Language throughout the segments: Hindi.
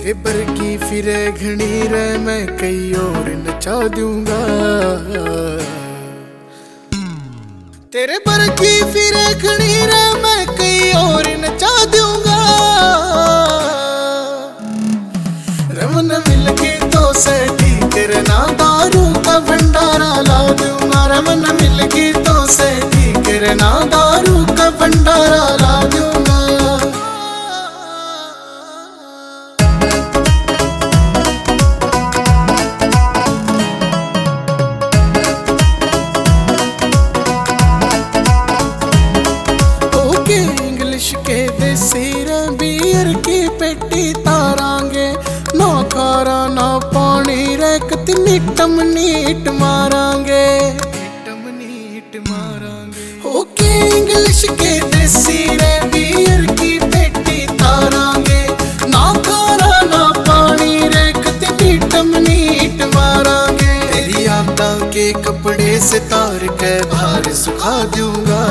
तेरे पर की फिरे घनी रे मैं कई और नचा दूंगा। तेरे पर की फिरे घनी रे मैं कई और नचा दूंगा। रमन मिल के तो सही तेरे ना दारू का भंडारा ला दूंगा। रमन मिल के तो सही तेरे ना दारू का भंडारा ला दूंगा। के देसी रे बियर की पेटी तारांगे ना खारा ना पानी रे कितनी टमनीट मारांगे। ओके इंग्लिश के देसी रे बियर की पेटी तारांगे ना खारा ना पानी रे कितनी टमनीट मारांगे। तेरी आपदा के कपड़े से तार के बाहर सुखा दूंगा।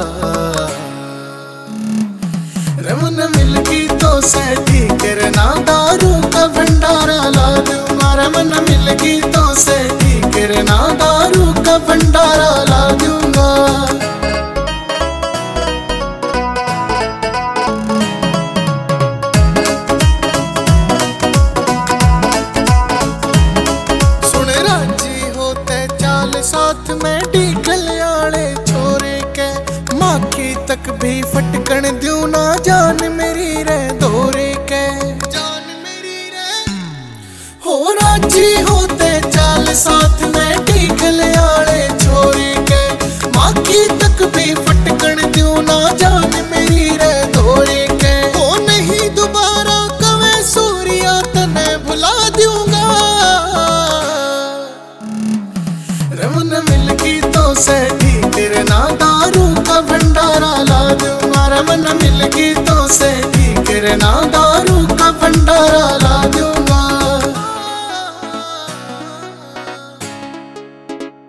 रमन मिल की तो सही तेरे ना दारू का भंडारा ला दूंगा। रमन मिल की तो सही तेरे ना दारू का भंडारा ला दूंगा। सुन राजी होते चाल साथ में ढीकल आले छोरे के माखी तक भी फटकन दूं ना जान मेरी रे दौरे के। जान मेरी रे हो राजी होते चाल साथ में ढीकल आले छोरे के माखी तक भी फटकन दूं ना जान मेरी रे दौरे के। हो नहीं दोबारा कवे सूर्या तने भुला दूंगा। रमन मिल की तो सही तेरे ना दारू का भंडारा ला दूंगा। रमन मिल की तो सही तेरे ना दारू